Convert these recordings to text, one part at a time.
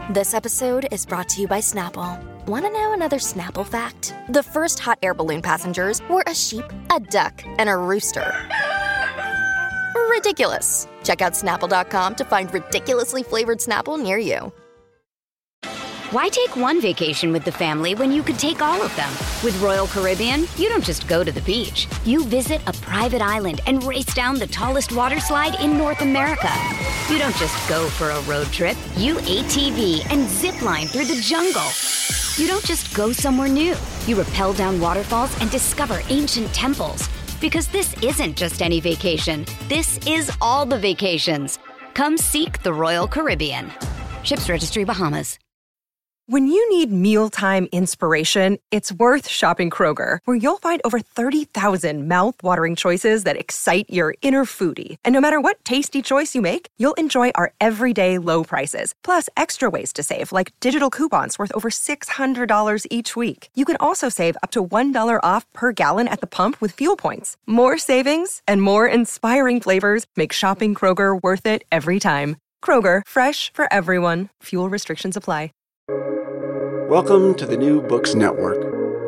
This episode is brought to you by Snapple. Want to know another Snapple fact? The first hot air balloon passengers were a sheep, a duck, and a rooster. Ridiculous. Check out Snapple.com to find ridiculously flavored Snapple near you. Why take one vacation with the family when you could take all of them? With Royal Caribbean, you don't just go to the beach. You visit a private island and race down the tallest water slide in North America. You don't just go for a road trip. You ATV and zip line through the jungle. You don't just go somewhere new. You rappel down waterfalls and discover ancient temples. Because this isn't just any vacation. This is all the vacations. Come seek the Royal Caribbean. Ships Registry, Bahamas. When you need mealtime inspiration, it's worth shopping Kroger, where you'll find over 30,000 mouth-watering choices that excite your inner foodie. And no matter what tasty choice you make, you'll enjoy our everyday low prices, plus extra ways to save, like digital coupons worth over $600 each week. You can also save up to $1 off per gallon at the pump with fuel points. More savings and more inspiring flavors make shopping Kroger worth it every time. Kroger, fresh for everyone. Fuel restrictions apply. Welcome to the New Books Network.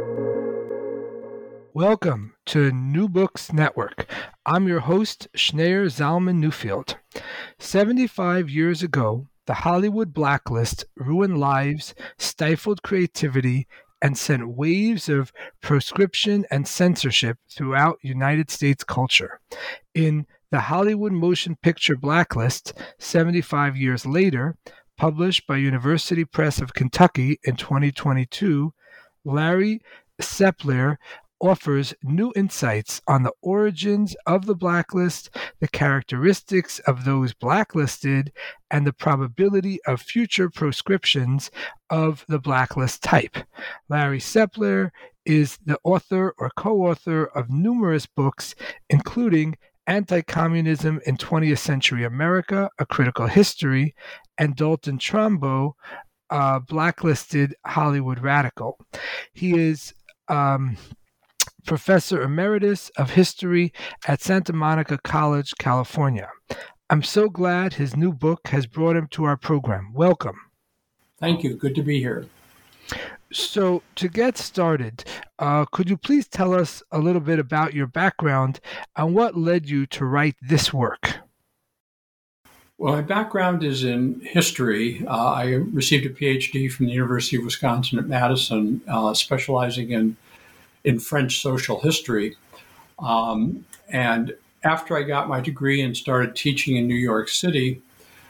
Welcome to New Books Network. I'm your host, Schneur Zalman Newfield. 75 years ago, the Hollywood blacklist ruined lives, stifled creativity, and sent waves of proscription and censorship throughout United States culture. In the Hollywood Motion Picture Blacklist, 75 years later, published by University Press of Kentucky in 2022, Larry Sepler offers new insights on the origins of the blacklist, the characteristics of those blacklisted, and the probability of future proscriptions of the blacklist type. Larry Sepler is the author or co-author of numerous books, including Anti-Communism in 20th Century America, A Critical History, and Dalton Trumbo, Blacklisted Hollywood Radical. He is Professor Emeritus of History at Santa Monica College, California. I'm so glad his new book has brought him to our program. Welcome. Thank you. Good to be here. So to get started, could you please tell us a little bit about your background and what led you to write this work? Well, my background is in history. I received a PhD from the University of Wisconsin at Madison, specializing in French social history. And after I got my degree and started teaching in New York City,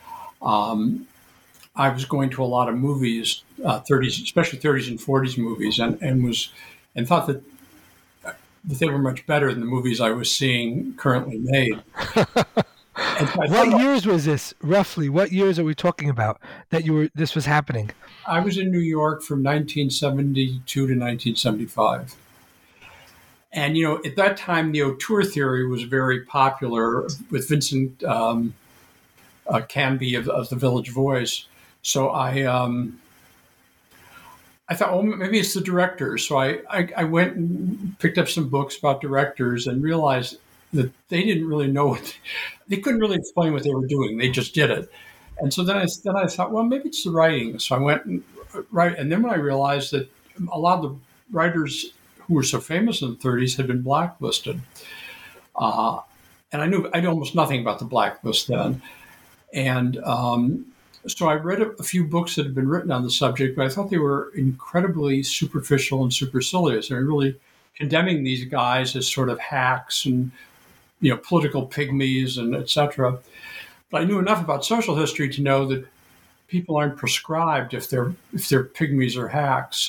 I was going to a lot of movies, 30s, especially 30s and 40s movies, and thought that they were much better than the movies I was seeing currently made. What years was this, roughly? What years are we talking about that this was happening? I was in New York from 1972 to 1975. And, at that time, the auteur theory was very popular with Vincent Canby of the Village Voice. So I thought, oh, maybe it's the directors. So I went and picked up some books about directors and realized that they didn't really know they couldn't really explain what they were doing. They just did it. And so then I thought, well, maybe it's the writing. So I went and write. And then when I realized that a lot of the writers who were so famous in the 30s had been blacklisted. And I knew almost nothing about the blacklist then. And so I read a few books that had been written on the subject, but I thought they were incredibly superficial and supercilious. They were really condemning these guys as sort of hacks and, political pygmies and et cetera. But I knew enough about social history to know that people aren't prescribed if they're pygmies or hacks.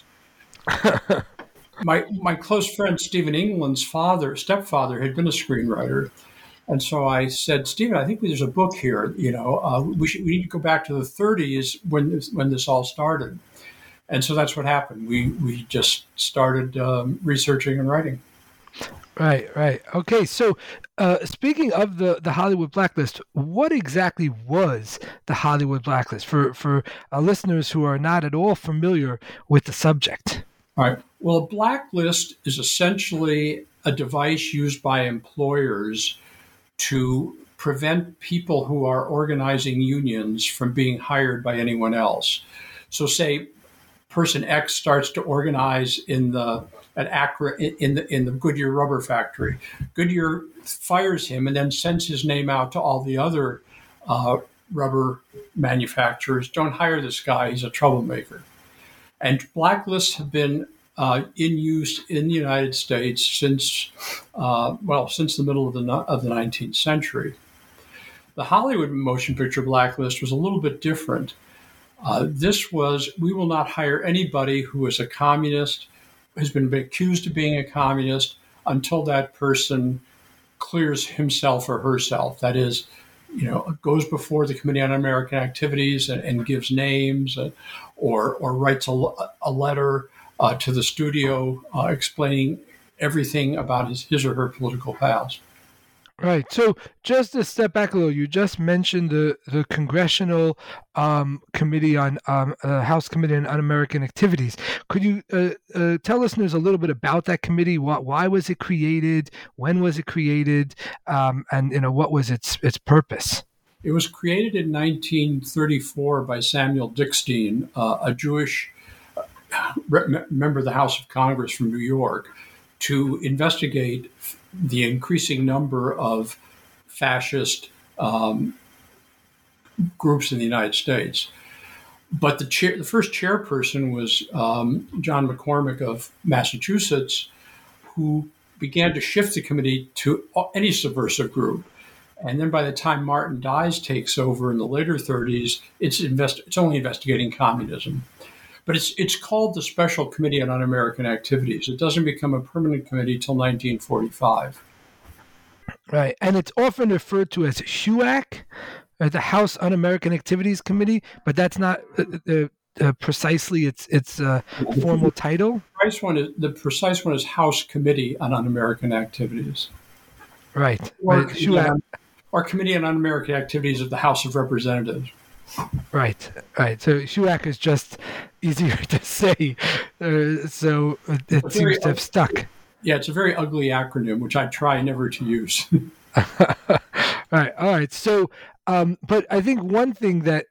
My close friend Stephen England's stepfather had been a screenwriter. And so I said, Stephen, I think there's a book here. We need to go back to the 30s when this all started. And so that's what happened. We just started researching and writing. Right. Okay, so speaking of the Hollywood blacklist, what exactly was the Hollywood blacklist for listeners who are not at all familiar with the subject? All right. Well, a blacklist is essentially a device used by employers to prevent people who are organizing unions from being hired by anyone else. So say person X starts to organize at Accra in the Goodyear rubber factory. Goodyear fires him and then sends his name out to all the other rubber manufacturers. Don't hire this guy; he's a troublemaker. And blacklists have been in use in the United States since the middle of the 19th century. The Hollywood motion picture blacklist was a little bit different. This was, we will not hire anybody who is a communist, has been accused of being a communist, until that person clears himself or herself. That is, goes before the Committee on Un-American Activities and gives names, or writes a letter to the studio explaining everything about his or her political past. Right. So just to step back a little, you just mentioned the Congressional Committee on House Committee on Un-American Activities. Could you tell listeners a little bit about that committee? Why was it created? When was it created? And what was its purpose? It was created in 1934 by Samuel Dickstein, a Jewish member of the House of Congress from New York, to investigate the increasing number of fascist groups in the United States. But the first chairperson was John McCormick of Massachusetts, who began to shift the committee to any subversive group. And then by the time Martin Dies takes over in the later 30s, it's only investigating communism. But it's called the Special Committee on Un-American Activities. It doesn't become a permanent committee till 1945. Right, and it's often referred to as HUAC, the House Un-American Activities Committee, but that's not precisely its formal title. The precise one is House Committee on Un-American Activities. Right. Or Committee on Un-American Activities of the House of Representatives. Right. So HUAC is just easier to say, so it seems to have stuck. Yeah, it's a very ugly acronym, which I try never to use. All right. So, but I think one thing that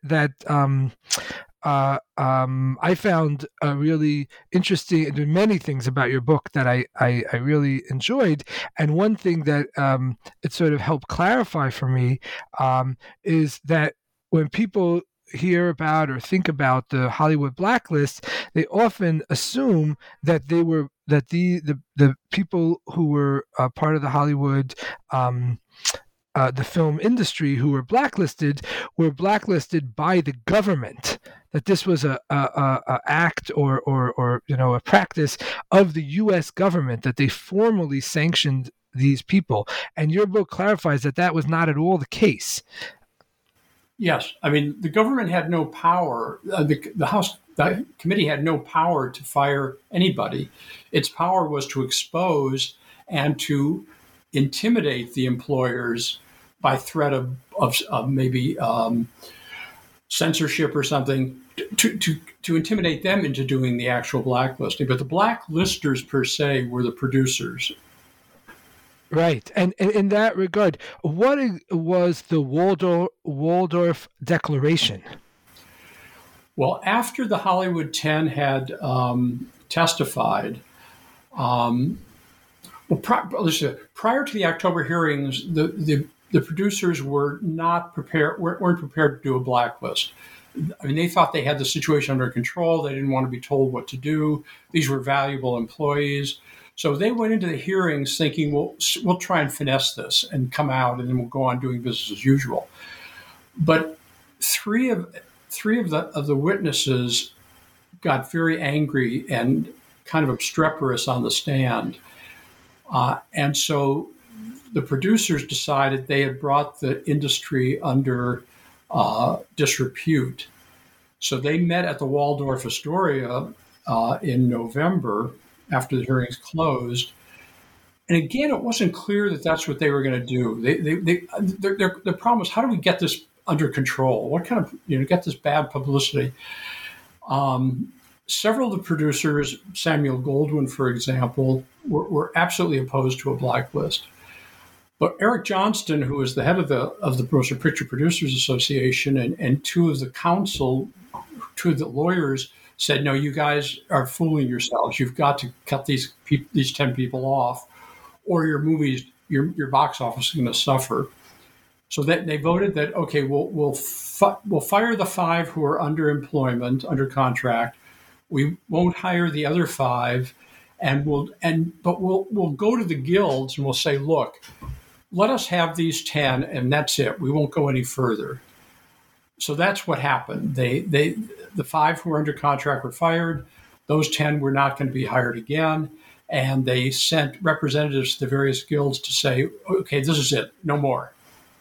I found really interesting, and there are many things about your book that I really enjoyed, and one thing that it sort of helped clarify for me is that when people hear about or think about the Hollywood blacklist, they often assume that the people who were part of the Hollywood the film industry who were blacklisted by the government. That this was a act or a practice of the U.S. government, that they formally sanctioned these people. And your book clarifies that was not at all the case. Yes, I mean, the government had no power. The committee had no power to fire anybody. Its power was to expose and to intimidate the employers by threat of maybe censorship or something, to intimidate them into doing the actual blacklisting. But the blacklisters per se were the producers. Right. And in that regard, what was the Waldorf Declaration? Well, after the Hollywood 10 had testified, prior to the October hearings, the producers weren't prepared to do a blacklist. I mean, they thought they had the situation under control. They didn't want to be told what to do. These were valuable employees. So they went into the hearings thinking, we'll try and finesse this and come out, and then we'll go on doing business as usual. But three of the witnesses got very angry and kind of obstreperous on the stand. And so the producers decided they had brought the industry under disrepute. So they met at the Waldorf Astoria in November after the hearings closed. And again, it wasn't clear that that's what they were going to do. Their problem was, how do we get this under control? What kind of, get this bad publicity? Several of the producers, Samuel Goldwyn, for example, were absolutely opposed to a blacklist. But Eric Johnston, who was the head of the Motion Picture Producers Association, and two of the two of the lawyers said, no, you guys are fooling yourselves. You've got to cut these 10 people off, or your movies, your box office is going to suffer. So that they voted that, okay, we'll fire the 5 who are under employment, under contract. We won't hire the other 5, but we'll go to the guilds and we'll say, look, let us have these 10, and that's it. We won't go any further. So that's what happened. The 5 who were under contract were fired. Those 10 were not going to be hired again. And they sent representatives to the various guilds to say, okay, this is it, no more.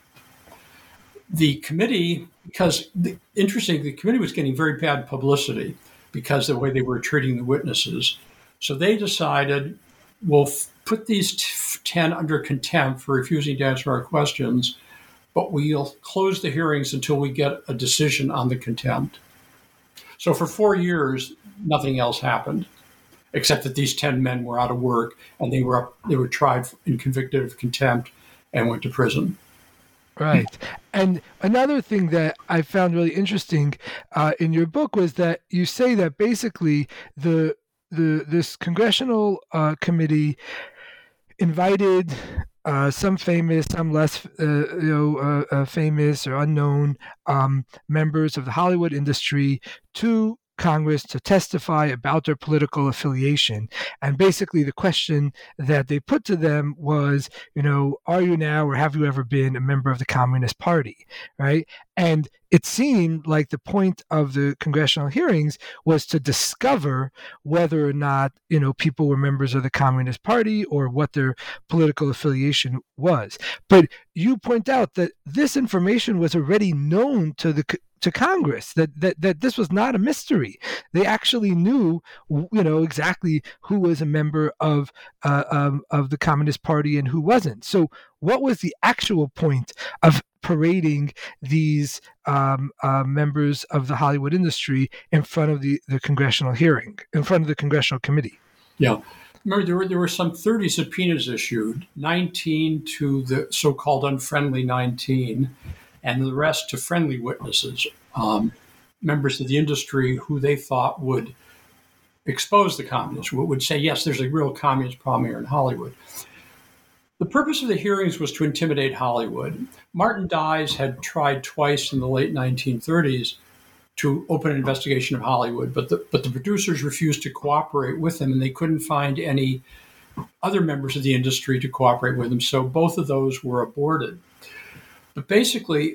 The committee, the committee was getting very bad publicity because of the way they were treating the witnesses. So they decided, we'll put these 10 under contempt for refusing to answer our questions, but we'll close the hearings until we get a decision on the contempt. So for 4 years, nothing else happened, except that these 10 men were out of work and they were tried and convicted of contempt and went to prison. Right. And another thing that I found really interesting in your book was that you say that basically this congressional committee invited some famous, some less famous or unknown members of the Hollywood industry to Congress to testify about their political affiliation. And basically the question that they put to them was, are you now or have you ever been a member of the Communist Party, right? And it seemed like the point of the congressional hearings was to discover whether or not, people were members of the Communist Party or what their political affiliation was. But you point out that this information was already known to Congress, that this was not a mystery. They actually knew, exactly who was a member of the Communist Party and who wasn't. So what was the actual point of parading these members of the Hollywood industry in front of the congressional hearing, in front of the congressional committee? Yeah. Remember, there were some 30 subpoenas issued, 19 to the so-called unfriendly 19, and the rest to friendly witnesses, members of the industry who they thought would expose the communists, would say, yes, there's a real communist problem here in Hollywood. The purpose of the hearings was to intimidate Hollywood. Martin Dies had tried twice in the late 1930s to open an investigation of Hollywood, but the producers refused to cooperate with him, and they couldn't find any other members of the industry to cooperate with him, so both of those were aborted. But basically,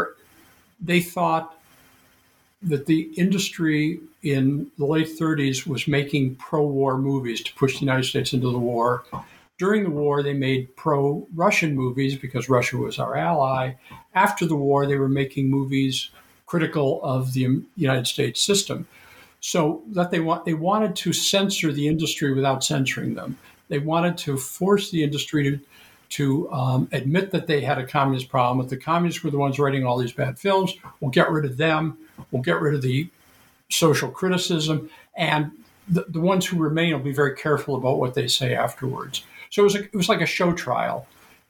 they thought that the industry in the late 30s was making pro-war movies to push the United States into the war. During the war, they made pro-Russian movies because Russia was our ally. After the war, they were making movies critical of the United States system. So that they wanted to censor the industry without censoring them. They wanted to force the industry to admit that they had a communist problem. If the communists were the ones writing all these bad films, we'll get rid of them. We'll get rid of the social criticism. And the ones who remain will be very careful about what they say afterwards. So it was like a show trial.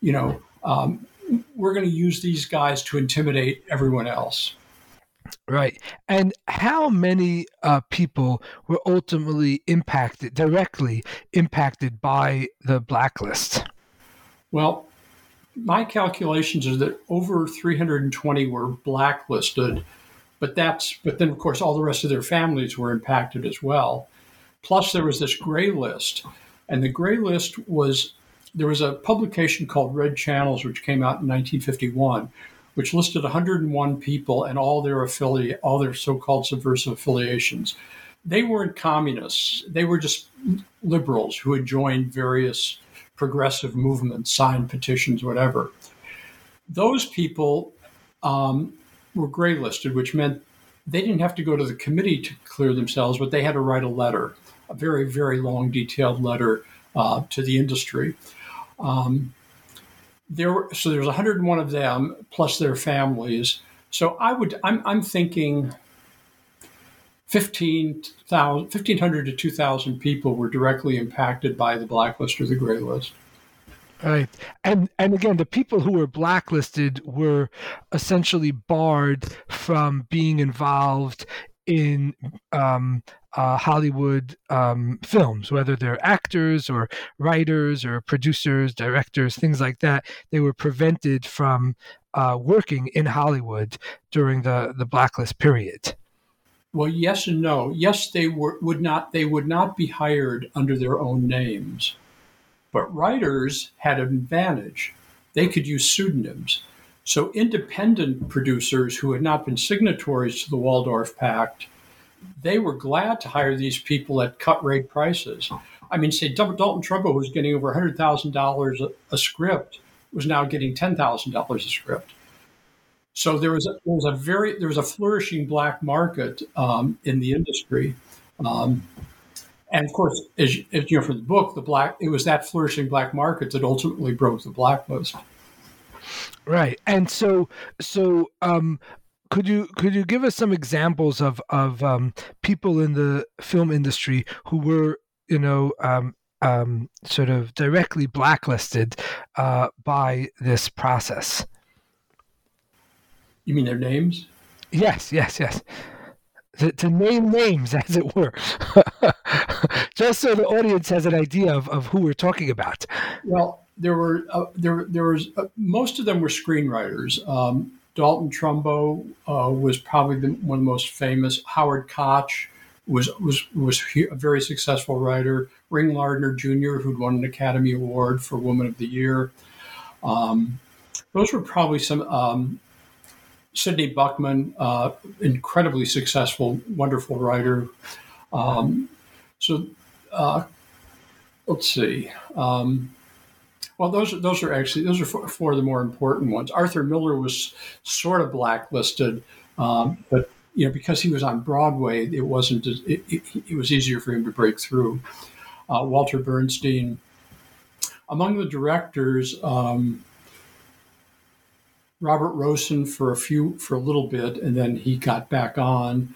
We're going to use these guys to intimidate everyone else. Right. And how many people were ultimately directly impacted by the blacklist? Well, my calculations is that over 320 were blacklisted, but then of course all the rest of their families were impacted as well. Plus there was this gray list, and the gray list there was a publication called Red Channels, which came out in 1951, which listed 101 people and all their so-called subversive affiliations. They weren't communists. They were just liberals who had joined various progressive movements, signed petitions, whatever. Those people were gray listed, which meant they didn't have to go to the committee to clear themselves, but they had to write a letter, a very, very long, detailed letter to the industry. So there's 101 of them plus their families. So I'm thinking 1,500 to 2,000 people were directly impacted by the blacklist or the gray list. Right. And again, the people who were blacklisted were essentially barred from being involved in Hollywood films, whether they're actors or writers or producers, directors, things like that. They were prevented from working in Hollywood during the blacklist period. Well, yes and no. Yes, they would not be hired under their own names, but writers had an advantage. They could use pseudonyms. So independent producers who had not been signatories to the Waldorf Pact, they were glad to hire these people at cut rate prices. I mean, say Dalton Trumbo, who was getting over $100,000 a script, was now getting $10,000 a script. So there was a flourishing black market in the industry, and of course, as you know from the book, it was that flourishing black market that ultimately broke the blacklist. Right, and so could you give us some examples of people in the film industry who were sort of directly blacklisted by this process? You mean their names? Yes. To name names, as it were, just so the audience has an idea of who we're talking about. Well, there was most of them were screenwriters. Dalton Trumbo was probably one of the most famous. Howard Koch was a very successful writer. Ring Lardner Jr., who'd won an Academy Award for Woman of the Year. Those were probably some. Sidney Buckman, incredibly successful, wonderful writer. Let's see. Well, those are four of the more important ones. Arthur Miller was sort of blacklisted, but because he was on Broadway, it was easier for him to break through. Walter Bernstein. Among the directors, Robert Rosen for a little bit, and then he got back on.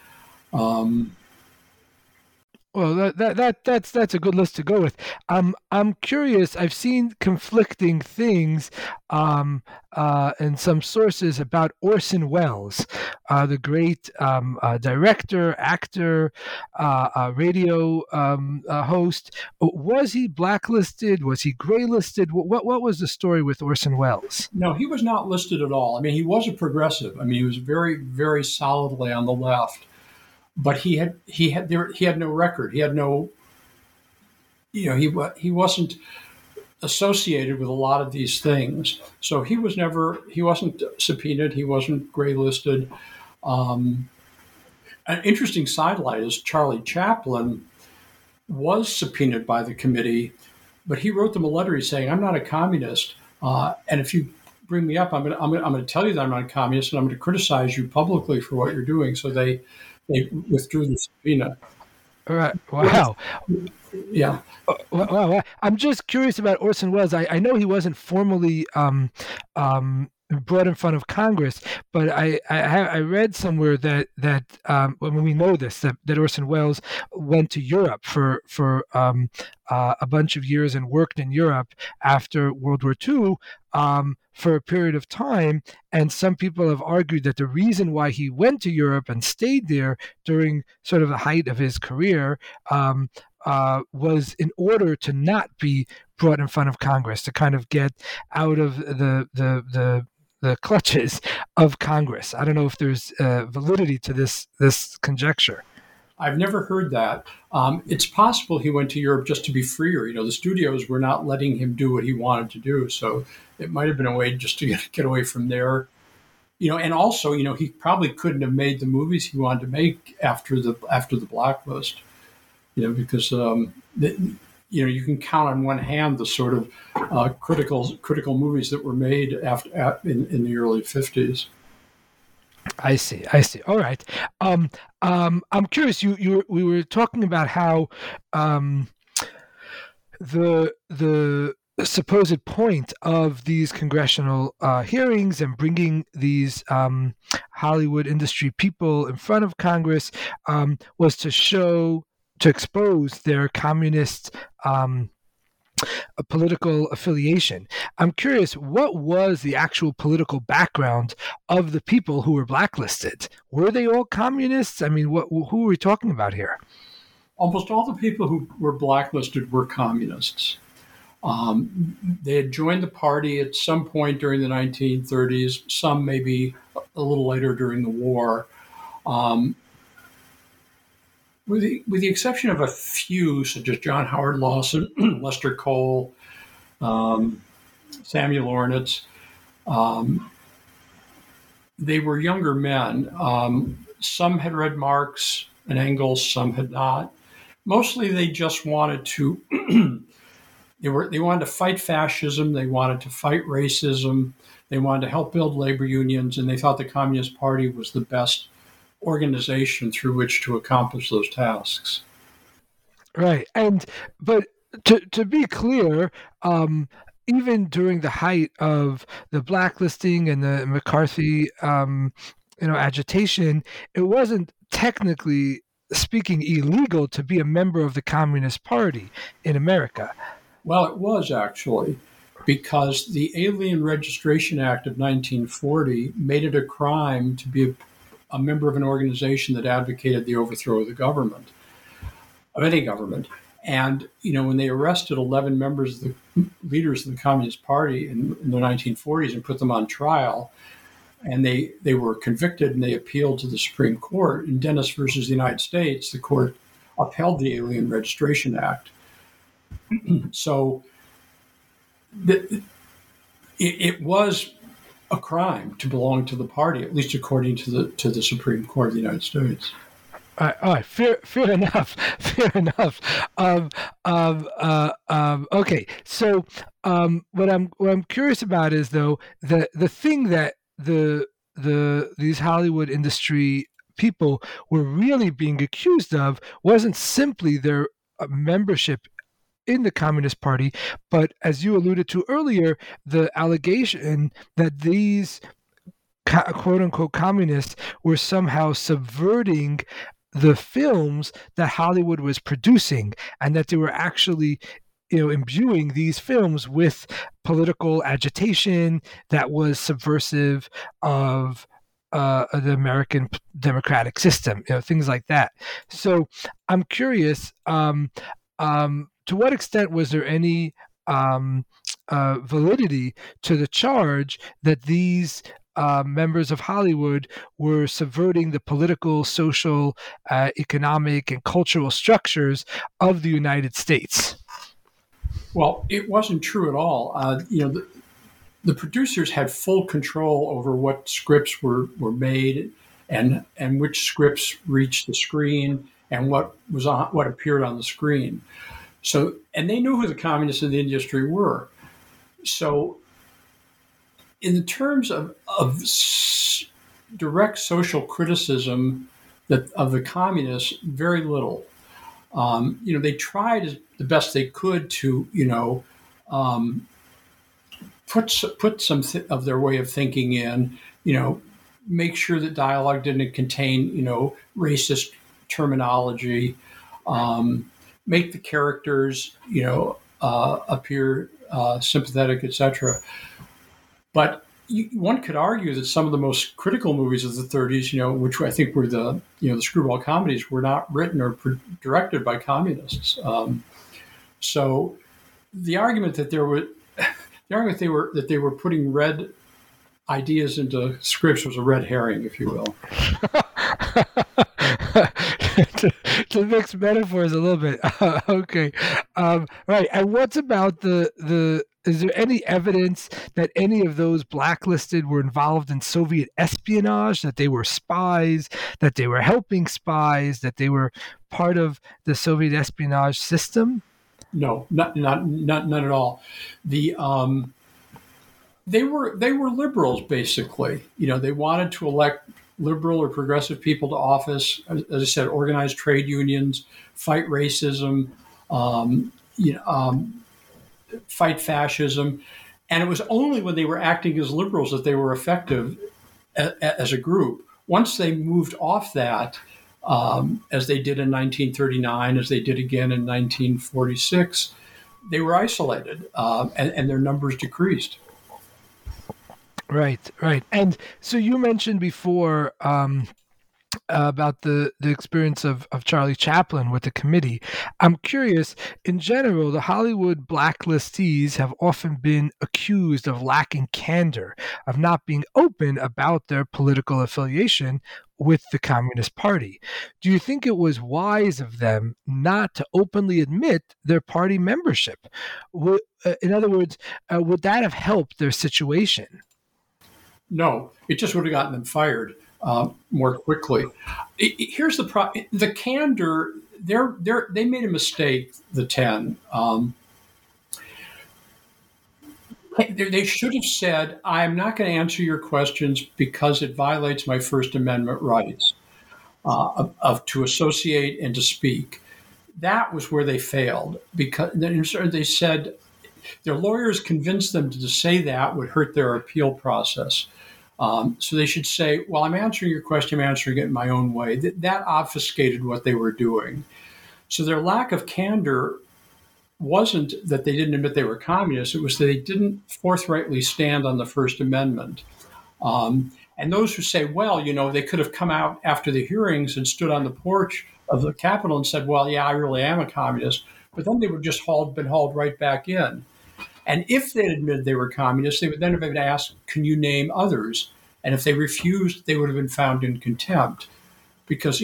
Well, that's a good list to go with. I'm curious. I've seen conflicting things in some sources about Orson Welles, the great director, actor, radio host. Was he blacklisted? Was he graylisted? What was the story with Orson Welles? No, he was not listed at all. I mean, he was a progressive. I mean, he was very, very solidly on the left. But he had no record. He had no, he wasn't associated with a lot of these things. So he wasn't subpoenaed. He wasn't graylisted. An interesting sidelight is Charlie Chaplin was subpoenaed by the committee, but he wrote them a letter saying, "I'm not a communist, and if you bring me up, I'm going to tell you that I'm not a communist, and I'm going to criticize you publicly for what you're doing." So they withdrew the subpoena. All right. Wow. Yeah. Wow. I'm just curious about Orson Welles. I know he wasn't formally brought in front of Congress, but I read somewhere that when we know this, that Orson Welles went to Europe for a bunch of years and worked in Europe after World War II for a period of time. And some people have argued that the reason why he went to Europe and stayed there during sort of the height of his career was in order to not be brought in front of Congress, to kind of get out of the clutches of Congress. I don't know if there's validity to this conjecture. I've never heard that. It's possible he went to Europe just to be freer. The studios were not letting him do what he wanted to do, so it might have been a way just to get away from there. And also, he probably couldn't have made the movies he wanted to make after the blacklist. Because you can count on one hand the sort of critical movies that were made in the early 50s. I see. All right. I'm curious. We were talking about how the supposed point of these congressional hearings and bringing these Hollywood industry people in front of Congress was to expose their communist a political affiliation. I'm curious, what was the actual political background of the people who were blacklisted? Were they all communists? I mean, who are we talking about here? Almost all the people who were blacklisted were communists. They had joined the party at some point during the 1930s, some maybe a little later during the war. With the exception of a few, such as John Howard Lawson, Lester Cole, Samuel Ornitz, they were younger men. Some had read Marx and Engels, some had not. Mostly, they just wanted to. They wanted to fight fascism. They wanted to fight racism. They wanted to help build labor unions, and they thought the Communist Party was the best organization through which to accomplish those tasks. Right, but to be clear, even during the height of the blacklisting and the McCarthy, agitation, it wasn't technically speaking illegal to be a member of the Communist Party in America. Well, it was actually, because the Alien Registration Act of 1940 made it a crime to be a member of an organization that advocated the overthrow of the government, of any government. And, when they arrested 11 leaders of the Communist Party in the 1940s and put them on trial, and they were convicted and they appealed to the Supreme Court, in Dennis versus the United States, the court upheld the Alien Registration Act. So it was a crime to belong to the party, at least according to the Supreme Court of the United States. All right. Fair enough. Fair enough. Okay. So, what I'm curious about is, though, the thing that these Hollywood industry people were really being accused of wasn't simply their membership in the Communist Party, but, as you alluded to earlier, the allegation that these quote-unquote communists were somehow subverting the films that Hollywood was producing, and that they were actually imbuing these films with political agitation that was subversive of the American democratic system, things like that. So I'm curious, to what extent was there any validity to the charge that these members of Hollywood were subverting the political, social, economic, and cultural structures of the United States? Well, it wasn't true at all. The producers had full control over what scripts were made and which scripts reached the screen and what appeared on the screen. So, and they knew who the communists in the industry were. So, in the terms of direct social criticism of the communists, very little. They tried the best they could to, put some of their way of thinking in, make sure that dialogue didn't contain, racist terminology, make the characters, appear sympathetic, etc. But one could argue that some of the most critical movies of the 30s, which I think were the screwball comedies, were not written or directed by communists. So the argument that they were putting red ideas into scripts was a red herring, if you will. To mix metaphors a little bit. Okay. Right. And what's about is there any evidence that any of those blacklisted were involved in Soviet espionage, that they were spies, that they were helping spies, that they were part of the Soviet espionage system? No, none at all. They were liberals, basically. They wanted to elect liberal or progressive people to office. As I said, organize trade unions, fight racism, fight fascism. And it was only when they were acting as liberals that they were effective as a group. Once they moved off that, as they did in 1939, as they did again in 1946, they were isolated, and their numbers decreased. Right. And so you mentioned before about the experience of Charlie Chaplin with the committee. I'm curious, in general, the Hollywood blacklistees have often been accused of lacking candor, of not being open about their political affiliation with the Communist Party. Do you think it was wise of them not to openly admit their party membership? In other words, would that have helped their situation? No, it just would have gotten them fired more quickly. Here's the problem: the candor. They made a mistake. The 10. They should have said, "I'm not going to answer your questions because it violates my First Amendment rights to associate and to speak." That was where they failed, because they said their lawyers convinced them to say that would hurt their appeal process. So they should say, well, I'm answering your question, I'm answering it in my own way. That obfuscated what they were doing. So their lack of candor wasn't that they didn't admit they were communists, it was that they didn't forthrightly stand on the First Amendment. And those who say, well, they could have come out after the hearings and stood on the porch of the Capitol and said, well, yeah, I really am a communist, but then they would just been hauled right back in. And if they admitted they were communists, they would then have been asked, can you name others? And if they refused, they would have been found in contempt. Because,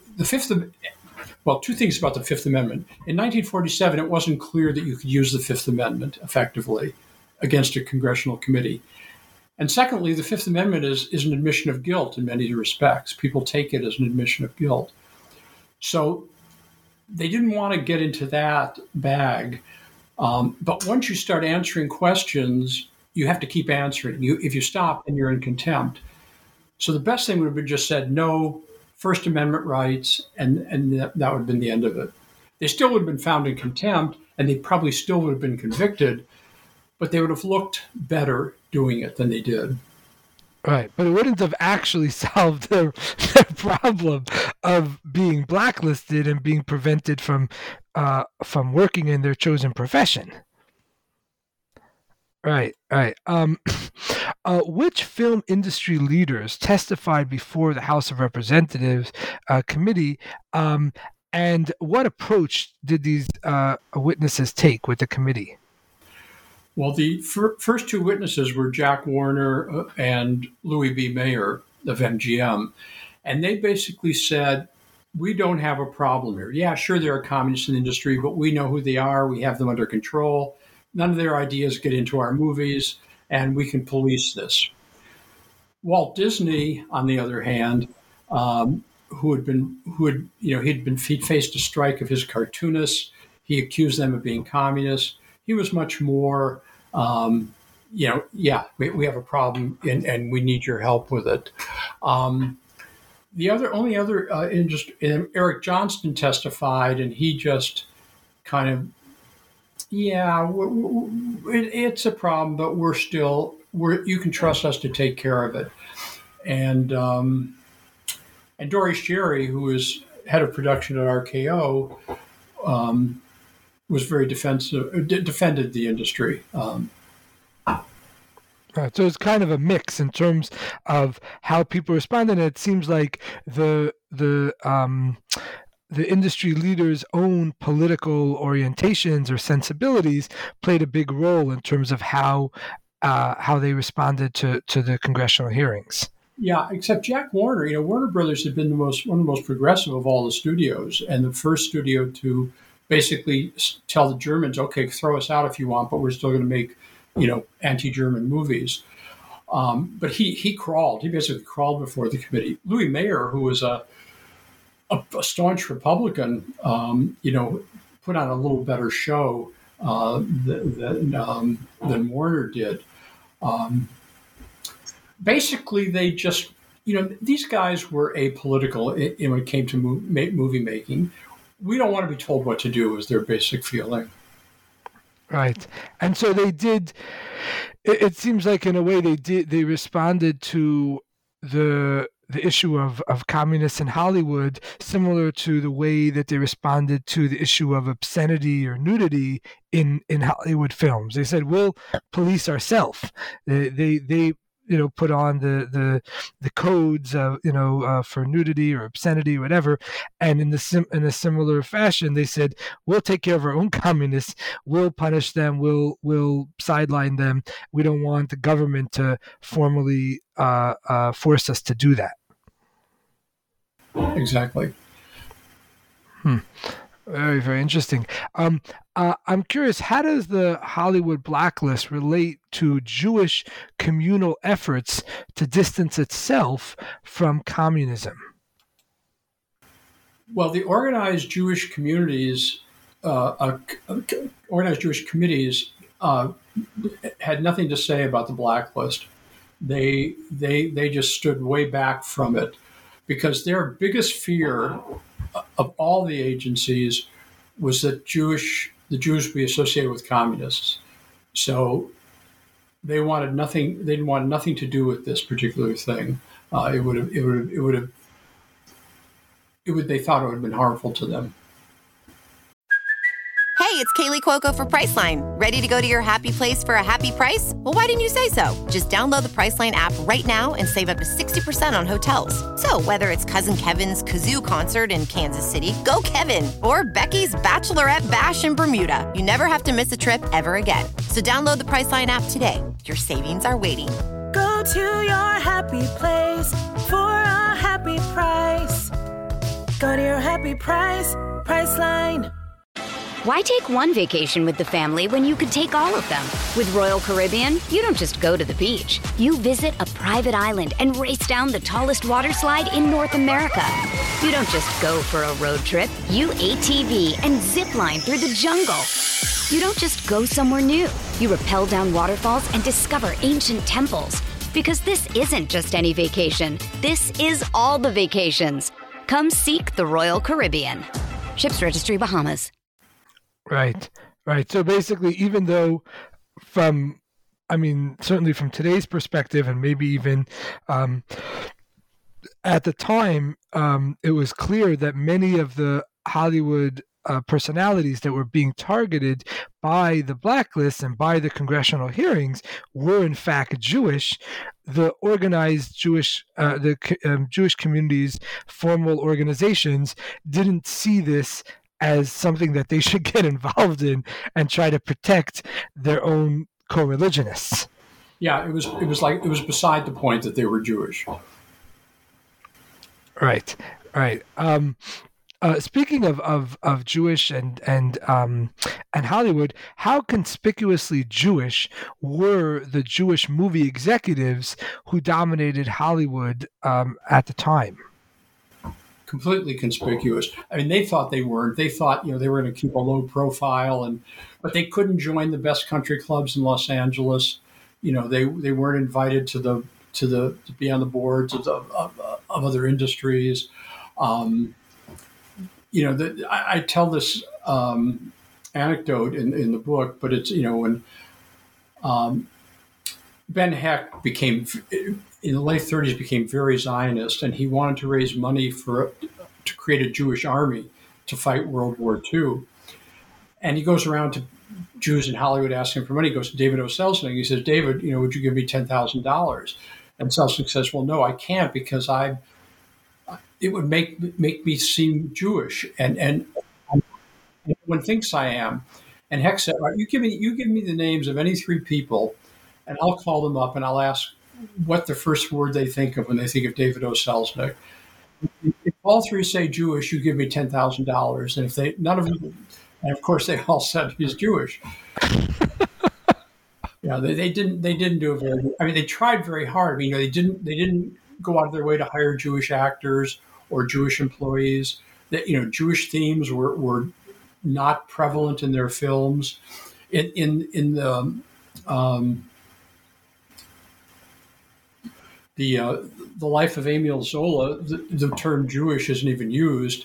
two things about the Fifth Amendment. In 1947, it wasn't clear that you could use the Fifth Amendment effectively against a congressional committee. And secondly, the Fifth Amendment is an admission of guilt in many respects. People take it as an admission of guilt. So they didn't want to get into that bag. But once you start answering questions, you have to keep answering. If you stop, then you're in contempt. So the best thing would have been just said, no, First Amendment rights, and that would have been the end of it. They still would have been found in contempt, and they probably still would have been convicted, but they would have looked better doing it than they did. Right, but it wouldn't have actually solved their problem of being blacklisted and being prevented from working in their chosen profession. Right. Which film industry leaders testified before the House of Representatives committee, and what approach did these witnesses take with the committee? Well, the first two witnesses were Jack Warner and Louis B. Mayer of MGM, and they basically said, we don't have a problem here. Yeah, sure, there are communists in the industry, but we know who they are. We have them under control. None of their ideas get into our movies, and we can police this. Walt Disney, on the other hand, he'd faced a strike of his cartoonists. He accused them of being communists. He was much more, we have a problem, and we need your help with it. Eric Johnston testified, and he just kind of, it's a problem, but you can trust us to take care of it. And Doris Jerry, who was head of production at RKO, was very defended the industry. Right, so it's kind of a mix in terms of how people respond, and it seems like the industry leaders' own political orientations or sensibilities played a big role in terms of how they responded to the congressional hearings. Yeah, except Jack Warner. Warner Brothers had been one of the most progressive of all the studios, and the first studio to basically tell the Germans, okay, throw us out if you want, but we're still going to make anti-German movies. But he crawled. He basically crawled before the committee. Louis Mayer, who was a staunch Republican, put on a little better show than Warner did. Basically, they just, these guys were apolitical when it came to movie making. We don't want to be told what to do, is their basic feeling. Right. And so they did, it seems like in a way they responded to the the issue of communists in Hollywood, similar to the way that they responded to the issue of obscenity or nudity in Hollywood films. They said, we'll police ourselves. They put on the codes, for nudity or obscenity or whatever, and in a similar fashion, they said, we'll take care of our own communists, we'll punish them, we'll sideline them. We don't want the government to formally force us to do that. Exactly. Very, very interesting. I'm curious, how does the Hollywood blacklist relate to Jewish communal efforts to distance itself from communism? Well, the organized Jewish communities, organized Jewish committees, had nothing to say about the blacklist. They just stood way back from it, because their biggest fear of all the agencies was that the Jews would be associated with communists. So they wanted nothing. They didn't want nothing to do with this particular thing. They thought it would have been harmful to them. Hey, it's Kaylee Cuoco for Priceline. Ready to go to your happy place for a happy price? Well, why didn't you say so? Just download the Priceline app right now and save up to 60% on hotels. So whether it's Cousin Kevin's Kazoo Concert in Kansas City, go Kevin, or Becky's Bachelorette Bash in Bermuda, you never have to miss a trip ever again. So download the Priceline app today. Your savings are waiting. Go to your happy place for a happy price. Go to your happy price, Priceline. Why take one vacation with the family when you could take all of them? With Royal Caribbean, you don't just go to the beach. You visit a private island and race down the tallest water slide in North America. You don't just go for a road trip. You ATV and zip line through the jungle. You don't just go somewhere new. You rappel down waterfalls and discover ancient temples. Because this isn't just any vacation. This is all the vacations. Come seek the Royal Caribbean. Ships Registry, Bahamas. Right. So basically, even though certainly from today's perspective, and maybe even at the time, it was clear that many of the Hollywood personalities that were being targeted by the blacklist and by the congressional hearings were in fact Jewish. The organized Jewish communities, formal organizations, didn't see this as something that they should get involved in and try to protect their own co-religionists. Yeah, it was beside the point that they were Jewish. Right. Speaking of Jewish and Hollywood, how conspicuously Jewish were the Jewish movie executives who dominated Hollywood at the time? Completely conspicuous. I mean, they thought they weren't. They thought, they were going to keep a low profile, but they couldn't join the best country clubs in Los Angeles. They weren't invited to be on the boards of other industries. I tell this anecdote in the book, but it's when Ben Hecht became, in the late 30s, became very Zionist, and he wanted to raise money to create a Jewish army to fight World War II. And he goes around to Jews in Hollywood asking for money. He goes to David O. Selznick. He says, David, would you give me $10,000? And Selznick says, well, no, I can't, because it would make me seem Jewish, and everyone thinks I am. And Hecht said, right, you give me the names of any three people, and I'll call them up and I'll ask what the first word they think of when they think of David O. Selznick. If all three say Jewish, you give me $10,000. And if none of them, and of course they all said he's Jewish. They didn't do it very good. I mean, they tried very hard. They didn't go out of their way to hire Jewish actors or Jewish employees. That Jewish themes were not prevalent in their films. In the Life of Emile Zola, the term Jewish isn't even used.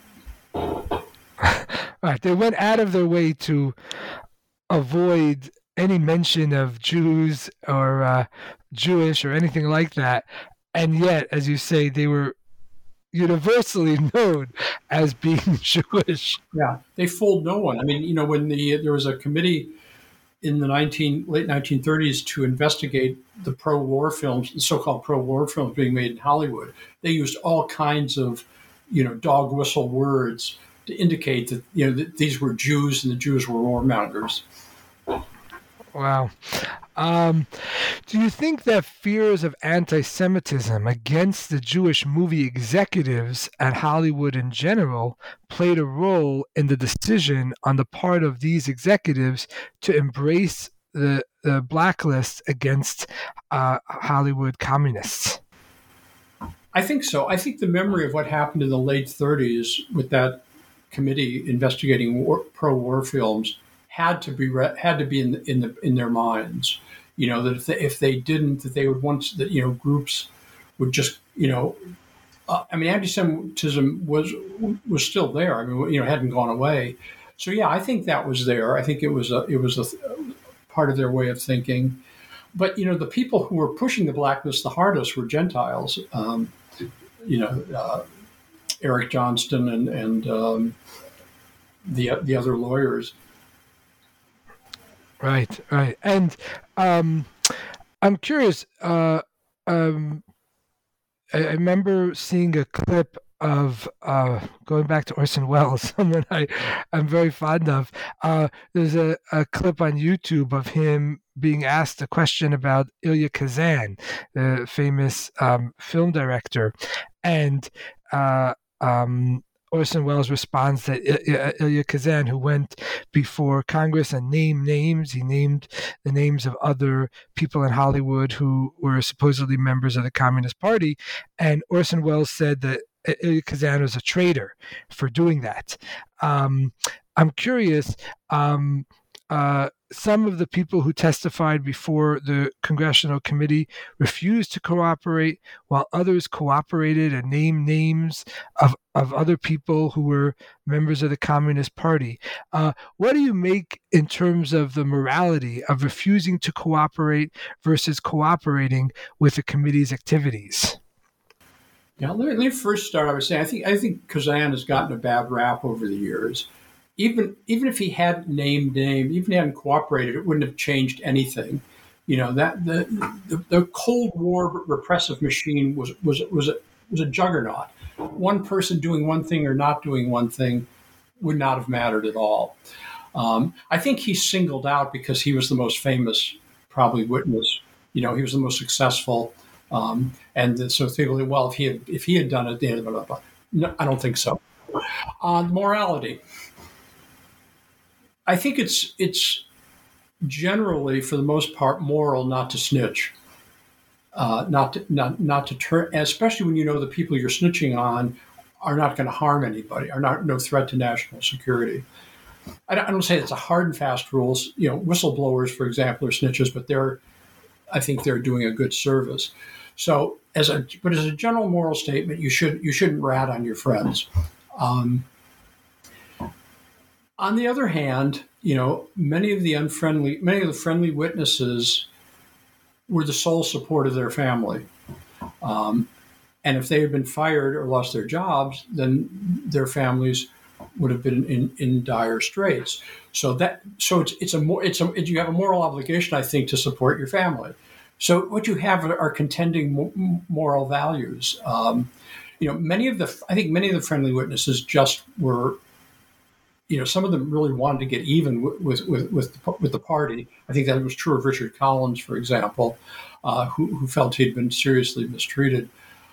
Right, they went out of their way to avoid any mention of Jews or Jewish or anything like that. And yet, as you say, they were universally known as being Jewish. Yeah, they fooled no one. I mean, when there was a committee in the late 1930s to investigate the pro-war films, the so-called pro-war films being made in Hollywood, they used all kinds of, dog whistle words to indicate that, that these were Jews and the Jews were warmongers. Wow. Do you think that fears of anti-Semitism against the Jewish movie executives at Hollywood in general played a role in the decision on the part of these executives to embrace the blacklist against Hollywood communists? I think so. I think the memory of what happened in the late 30s with that committee investigating pro-war films had to be in their minds. That if they didn't, that they would groups would just anti-Semitism was still there. It hadn't gone away. So yeah, I think that was there. I think it was a part of their way of thinking. But the people who were pushing the blacklist the hardest were Gentiles. Eric Johnston and the other lawyers. Right. And I'm curious. I remember seeing a clip of going back to Orson Welles, someone I'm very fond of. There's a clip on YouTube of him being asked a question about Elia Kazan, the famous film director, and Orson Welles responds that Elia Kazan, who went before Congress and named names, he named the names of other people in Hollywood who were supposedly members of the Communist Party, and Orson Welles said that Elia Kazan was a traitor for doing that. I'm curious, some of the people who testified before the Congressional Committee refused to cooperate, while others cooperated and named names of other people who were members of the Communist Party. What do you make in terms of the morality of refusing to cooperate versus cooperating with the committee's activities? Yeah, let me first start. I would say I think Kazan has gotten a bad rap over the years. Even if he hadn't named names, even if he hadn't cooperated, it wouldn't have changed anything. That the Cold War repressive machine was a juggernaut. One person doing one thing or not doing one thing would not have mattered at all. I think he's singled out because he was the most famous, probably witness. He was the most successful, and so thinking, well, if he had done it, blah, blah, blah. No, I don't think so. On morality. I think it's generally, for the most part, moral not to snitch, not to turn, especially when the people you're snitching on are not going to harm anybody, are no threat to national security. I don't say it's a hard and fast rules. Whistleblowers, for example, are snitches, but I think they're doing a good service. So, as a general moral statement, you shouldn't rat on your friends. On the other hand, many of the friendly witnesses were the sole support of their family. And if they had been fired or lost their jobs, then their families would have been in dire straits. So you have a moral obligation, I think, to support your family. So what you have are contending moral values. Many of the friendly witnesses just were. Some of them really wanted to get even with the party. I think that was true of Richard Collins, for example, who felt he'd been seriously mistreated.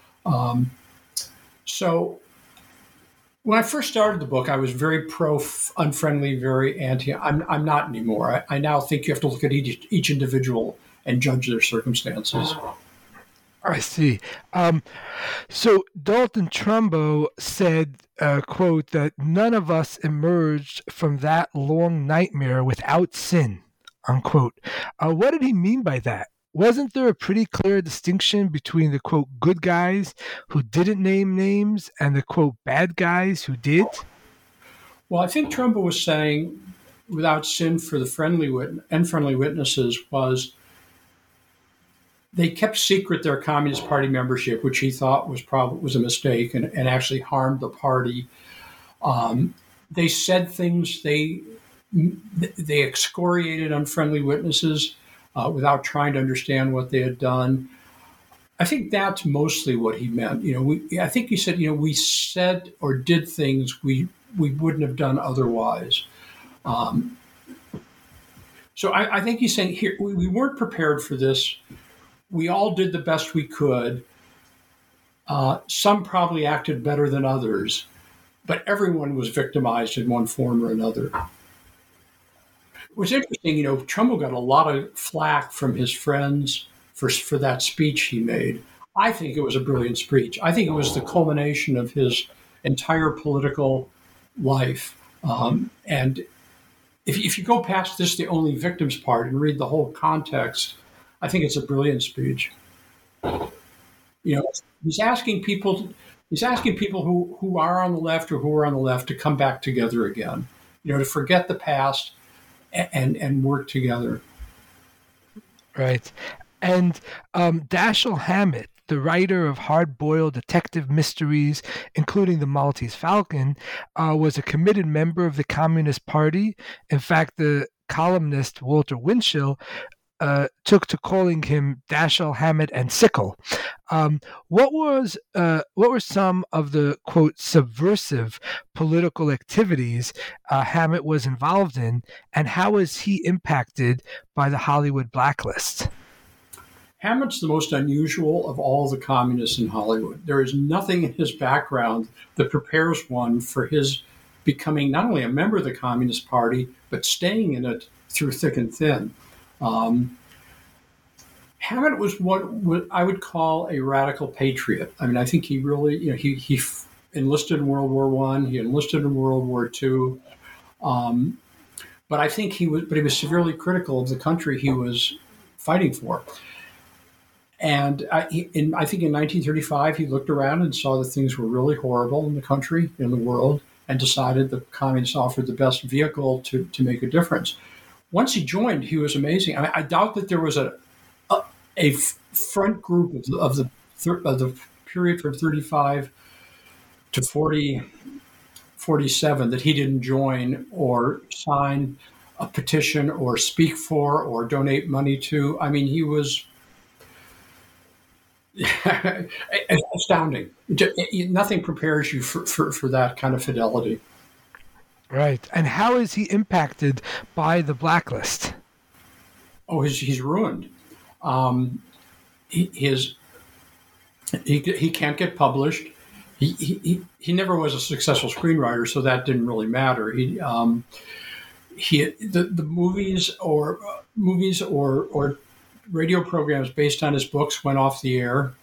So when I first started the book, I was very unfriendly, very anti. I'm not anymore. I now think you have to look at each individual and judge their circumstances. I see. So Dalton Trumbo said, quote, that none of us emerged from that long nightmare without sin, unquote. What did he mean by that? Wasn't there a pretty clear distinction between the, quote, good guys who didn't name names and the, quote, bad guys who did? Well, I think Trumbo was saying without sin for the unfriendly witnesses was they kept secret their Communist Party membership, which he thought was a mistake and actually harmed the party. They said things, they excoriated unfriendly witnesses without trying to understand what they had done. I think that's mostly what he meant. I think he said, we said or did things we wouldn't have done otherwise. So I think he's saying here, we weren't prepared for this. We all did the best we could. Some probably acted better than others, but everyone was victimized in one form or another. It was interesting, Trumbull got a lot of flack from his friends for that speech he made. I think it was a brilliant speech. I think it was the culmination of his entire political life. And if you go past this, the only victims part, and read the whole context, I think it's a brilliant speech. He's asking people who are on the left or who are on the left to come back together again, to forget the past and work together. Right. And Dashiell Hammett, the writer of hard-boiled detective mysteries, including The Maltese Falcon, was a committed member of the Communist Party. In fact, the columnist Walter Winchell took to calling him Dashiell Hammett and Sickle. What were some of the, quote, subversive political activities Hammett was involved in, and how was he impacted by the Hollywood blacklist? Hammett's the most unusual of all the communists in Hollywood. There is nothing in his background that prepares one for his becoming not only a member of the Communist Party, but staying in it through thick and thin. Hammett was what I would call a radical patriot. I mean, I think he really, he enlisted in World War I, he enlisted in World War II, but I think he was severely critical of the country he was fighting for. And I think in 1935, he looked around and saw that things were really horrible in the country, in the world, and decided the communists offered the best vehicle to make a difference. Once he joined, he was amazing. I doubt that there was a front group of the period from 35 to 47 that he didn't join or sign a petition or speak for or donate money to. I mean, he was astounding. Nothing prepares you for that kind of fidelity. Right. And how is he impacted by the blacklist? Oh, he's ruined. He can't get published. He never was a successful screenwriter, so that didn't really matter. The movies or radio programs based on his books went off the air.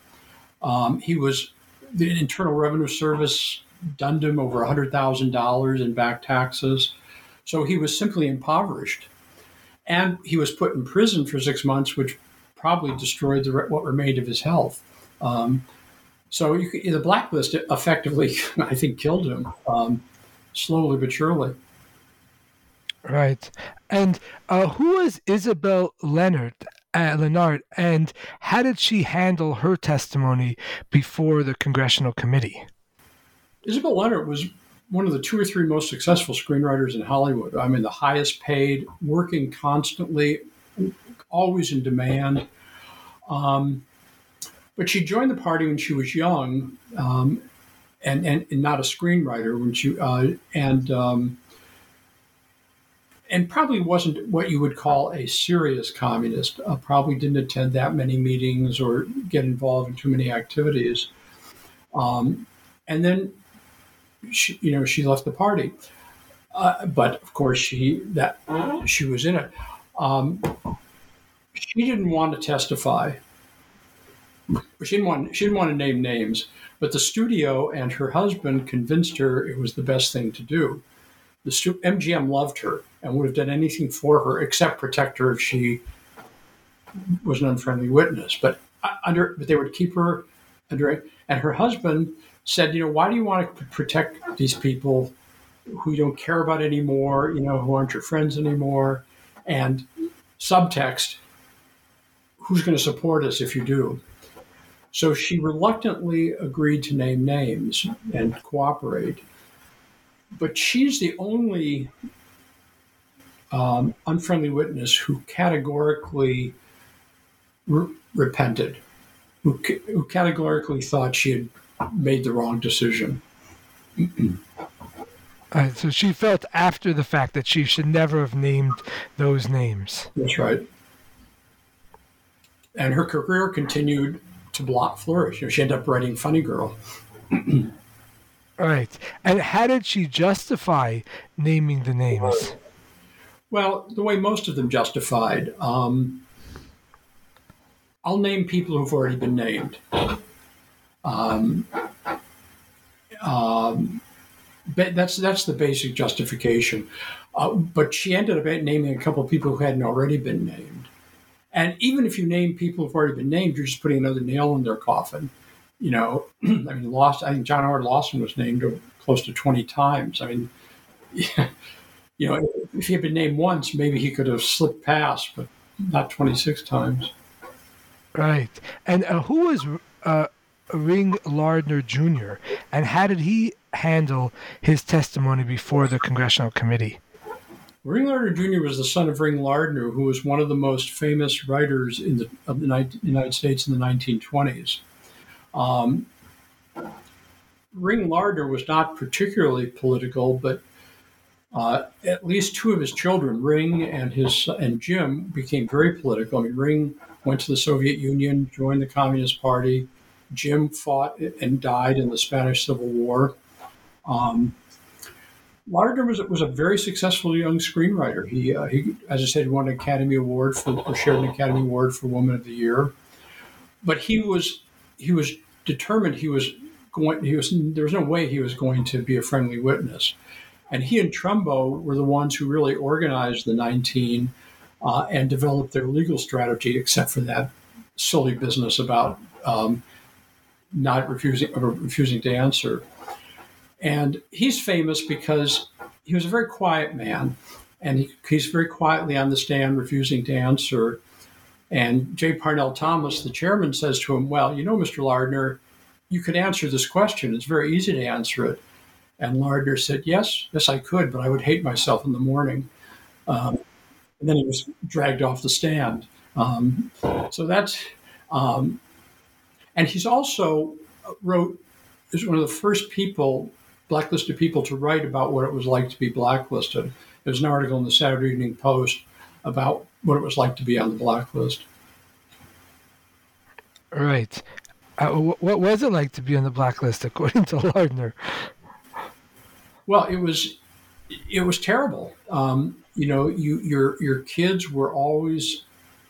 The Internal Revenue Service dunned him over $100,000 in back taxes. So he was simply impoverished. And he was put in prison for 6 months, which probably destroyed what remained of his health. So the blacklist effectively, I think, killed him, slowly but surely. Right. And who was Isabel Leonard, and how did she handle her testimony before the Congressional Committee? Isabel Leonard was one of the 2 or 3 most successful screenwriters in Hollywood. I mean, the highest paid, working constantly, always in demand. But she joined the party when she was young, and not a screenwriter when she and probably wasn't what you would call a serious communist. Probably didn't attend that many meetings or get involved in too many activities. And then she left the party, but of course she was in it. She didn't want to testify. She didn't want to name names, but the studio and her husband convinced her it was the best thing to do. The MGM loved her and would have done anything for her except protect her if she was an unfriendly witness. But they would keep her under. And her husband said, "Why do you want to protect these people who you don't care about anymore, who aren't your friends anymore. And subtext, who's going to support us if you do? So she reluctantly agreed to name names and cooperate. But she's the only unfriendly witness who categorically repented, who categorically thought she had made the wrong decision. So she felt after the fact that she should never have named those names. That's right. And her career continued to flourish. She ended up writing Funny Girl. Right. And how did she justify naming the names? Well, the way most of them justified. I'll name people who've already been named. But that's the basic justification. But she ended up naming a couple of people who hadn't already been named. And even if you name people who've already been named, you're just putting another nail in their coffin. I think John Howard Lawson was named close to 20 times. I mean, if he had been named once, maybe he could have slipped past, but not 26 times. Right. And who was Ring Lardner Jr., and how did he handle his testimony before the Congressional Committee? Ring Lardner Jr. was the son of Ring Lardner, who was one of the most famous writers of the United States in the 1920s. Ring Lardner was not particularly political, but at least two of his children, Ring and Jim, became very political. I mean, Ring went to the Soviet Union, joined the Communist Party. Jim fought and died in the Spanish Civil War. Lardner was a very successful young screenwriter. He as I said, won an Academy Award shared an Academy Award for Woman of the Year. But he was determined. There was no way he was going to be a friendly witness. And he and Trumbo were the ones who really organized the 19 and developed their legal strategy, except for that silly business about not refusing to answer. And he's famous because he was a very quiet man, and he's very quietly on the stand refusing to answer. And J. Parnell Thomas, the chairman, says to him, "Well, Mr. Lardner, you could answer this question. It's very easy to answer it." And Lardner said, yes, I could, but I would hate myself in the morning. And then he was dragged off the stand. So that's, and he's also is one of the first blacklisted people to write about what it was like to be blacklisted. There's an article in the Saturday Evening Post about what it was like to be on the blacklist. Right. What was it like to be on the blacklist, according to Lardner? Well, it was terrible. Your kids were always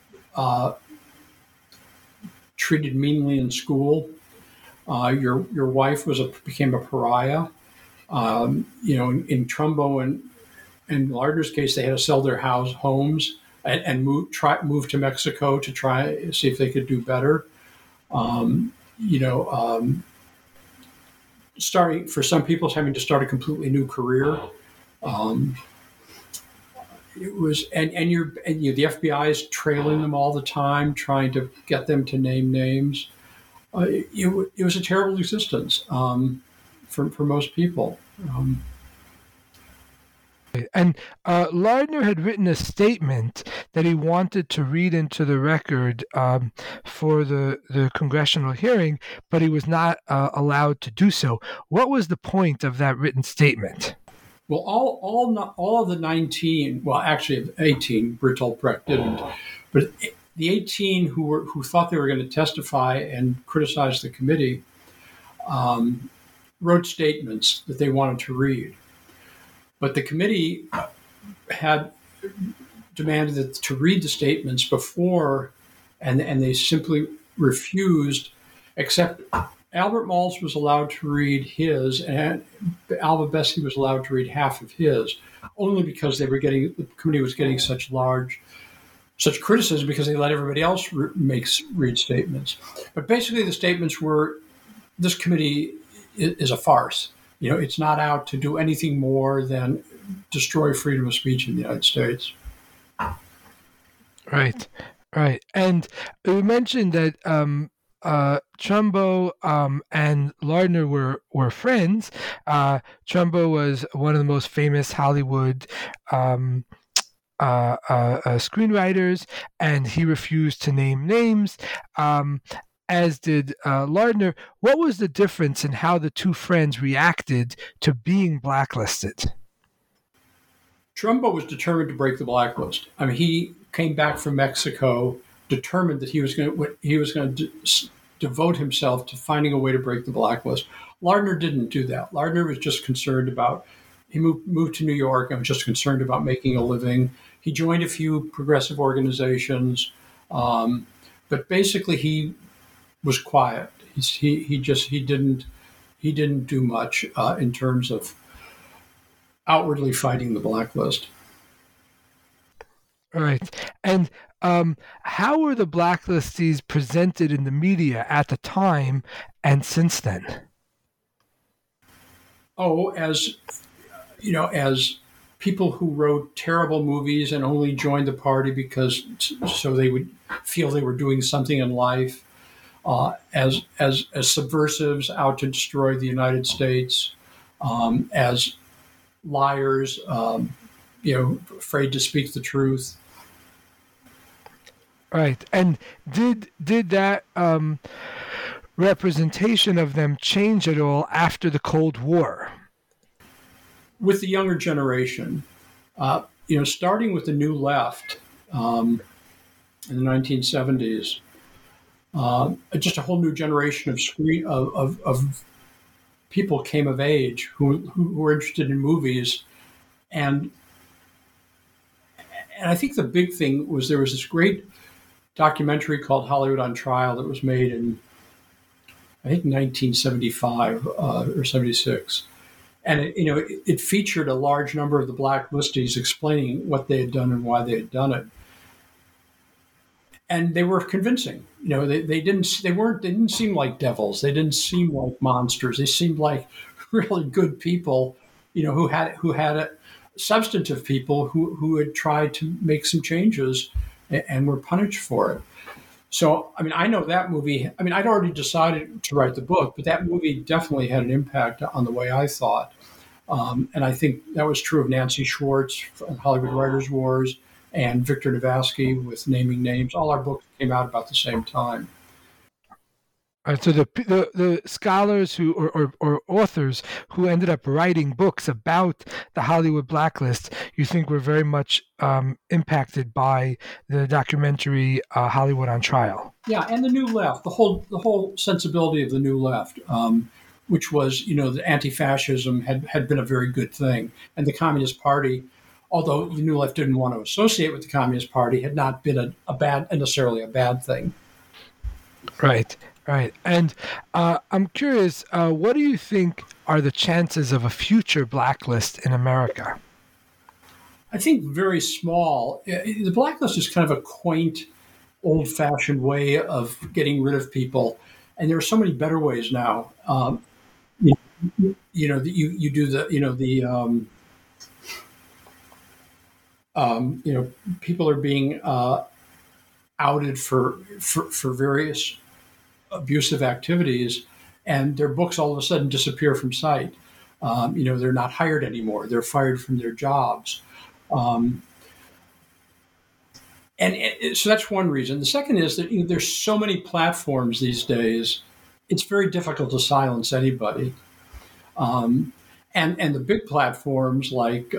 treated meanly in school. Your wife became a pariah. In Trumbo and Lardner's case, they had to sell their homes and move to Mexico to try see if they could do better. Starting for some people, having to start a completely new career. It was, and the FBI is trailing them all the time, trying to get them to name names. It was a terrible existence for most people. And Lardner had written a statement that he wanted to read into the record for the congressional hearing, but he was not allowed to do so. What was the point of that written statement? Well, all of the 19, well, actually 18, Bertolt Brecht didn't, but the 18 who thought they were going to testify and criticize the committee wrote statements that they wanted to read. But the committee had demanded to read the statements before, and they simply refused, except Albert Maltz was allowed to read his, and Alva Bessie was allowed to read half of his, only because the committee was getting such criticism because they let everybody else read statements. But basically the statements were, this committee is a farce. It's not out to do anything more than destroy freedom of speech in the United States. Right. And you mentioned that Trumbo and Lardner were friends. Trumbo was one of the most famous Hollywood screenwriters, and he refused to name names, as did Lardner. What was the difference in how the two friends reacted to being blacklisted? Trumbo was determined to break the blacklist. I mean, he came back from Mexico determined that he was going to devote himself to finding a way to break the blacklist. Lardner didn't do that. Lardner was just concerned about, he moved to New York and was just concerned about making a living. He joined a few progressive organizations, but basically he was quiet. He didn't do much in terms of outwardly fighting the blacklist. All right. And how were the blacklistees presented in the media at the time and since then? Oh, as people who wrote terrible movies and only joined the party because so they would feel they were doing something in life, as subversives out to destroy the United States, as liars, afraid to speak the truth. Right. And did that representation of them change at all after the Cold War? With the younger generation, starting with the New Left in the 1970s, just a whole new generation of people came of age who were interested in movies, and I think the big thing was there was this great documentary called Hollywood on Trial that was made in, I think, 1975 or 76. And it featured a large number of the blacklistees explaining what they had done and why they had done it. And they were convincing. They didn't seem like devils. They didn't seem like monsters. They seemed like really good people, who had substantive people who had tried to make some changes and were punished for it. So, I know that movie. I'd already decided to write the book, but that movie definitely had an impact on the way I thought. And I think that was true of Nancy Schwartz from Hollywood Writers' Wars and Victor Navasky with Naming Names. All our books came out about the same time. So the scholars who or authors who ended up writing books about the Hollywood blacklist, you think were very much impacted by the documentary Hollywood on Trial? Yeah, and the New Left, the whole sensibility of the New Left, which was the anti-fascism had been a very good thing, and the Communist Party, although the New Left didn't want to associate with the Communist Party, had not been necessarily a bad thing. Right. Right. And I'm curious, what do you think are the chances of a future blacklist in America? I think very small. The blacklist is kind of a quaint, old-fashioned way of getting rid of people. And there are so many better ways now. You do the, people are being outed for various abusive activities, and their books all of a sudden disappear from sight. They're not hired anymore. They're fired from their jobs. So that's one reason. The second is that there's so many platforms these days, it's very difficult to silence anybody. And the big platforms like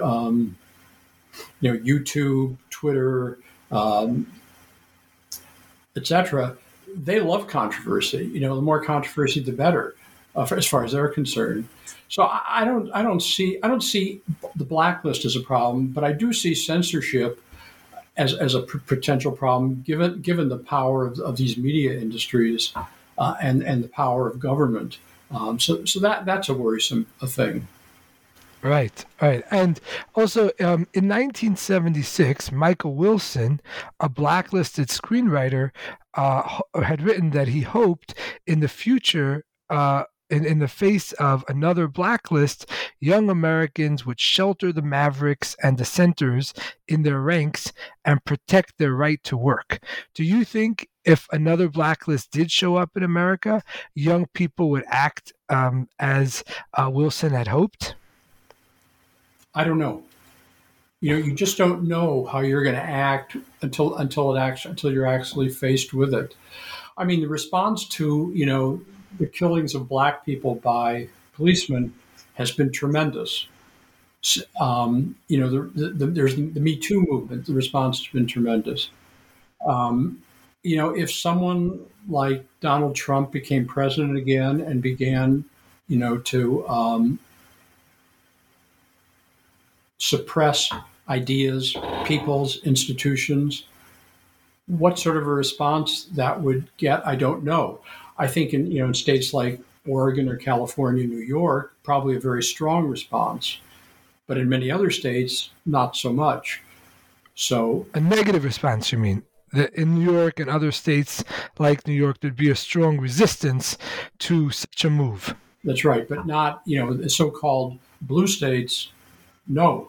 YouTube, Twitter, etc., they love controversy. The more controversy, the better, as far as they're concerned. So I don't see the blacklist as a problem, but I do see censorship as a potential problem, given the power of these media industries and the power of government. So that's a worrisome thing. Right. And also, in 1976, Michael Wilson, a blacklisted screenwriter, had written that he hoped in the future in the face of another blacklist, young Americans would shelter the mavericks and dissenters in their ranks and protect their right to work. Do you think if another blacklist did show up in America, young people would act as Wilson had hoped? I don't know. You just don't know how you're going to act until you're actually faced with it. I mean, the response to the killings of black people by policemen has been tremendous. There's the Me Too movement. The response has been tremendous. If someone like Donald Trump became president again and began, to suppress ideas, people's institutions, what sort of a response that would get, I don't know. I think in states like Oregon or California, New York, probably a very strong response, but in many other states, not so much. So a negative response, you mean? That in New York and other states like New York, there'd be a strong resistance to such a move. That's right, but not the so-called blue states. No,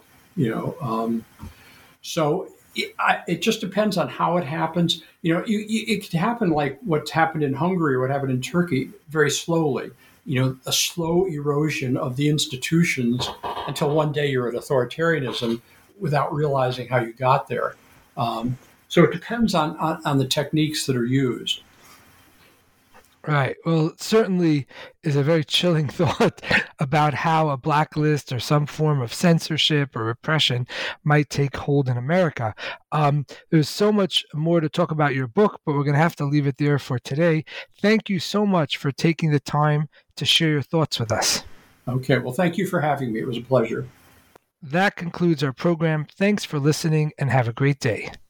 so it just depends on how it happens. It could happen like what's happened in Hungary or what happened in Turkey, very slowly. A slow erosion of the institutions until one day you're at authoritarianism without realizing how you got there. So it depends on the techniques that are used. Right. Well, it certainly is a very chilling thought about how a blacklist or some form of censorship or repression might take hold in America. There's so much more to talk about your book, but we're going to have to leave it there for today. Thank you so much for taking the time to share your thoughts with us. Okay. Well, thank you for having me. It was a pleasure. That concludes our program. Thanks for listening and have a great day.